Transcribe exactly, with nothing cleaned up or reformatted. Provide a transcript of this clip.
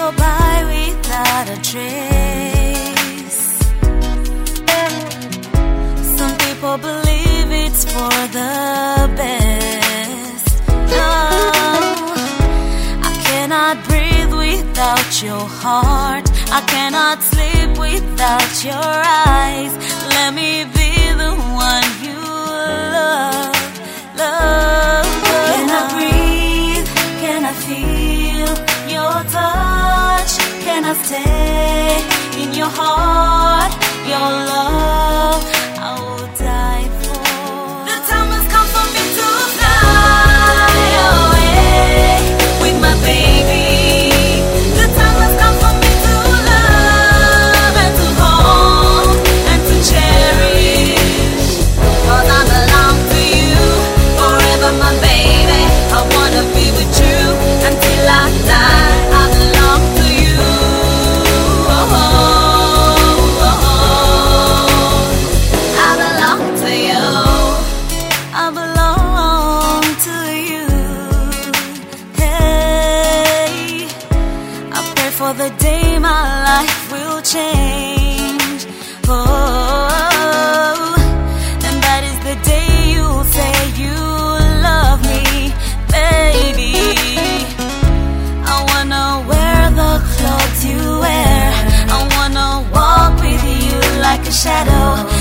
go by without a trace. Some people believe it's for the best. No, I cannot breathe without your heart. I cannot sleep without your eyes. Let me be the one you love, love. Can I breathe? Can I feel your touch? Can I stay in your heart? Your love, I will die for. The time has come for me to fly away with my baby. The time has come for me to love and to hold and to cherish. 'Cause I belong to you forever, my baby. I wanna be with you until I die. I belong to you. Oh, oh, oh. I belong to you. I belong to you. Hey, I pray for the day my life will change. Oh, and that is the day you say you love me, baby. I wanna wear the clothes you wear. I wanna walk with you like a shadow.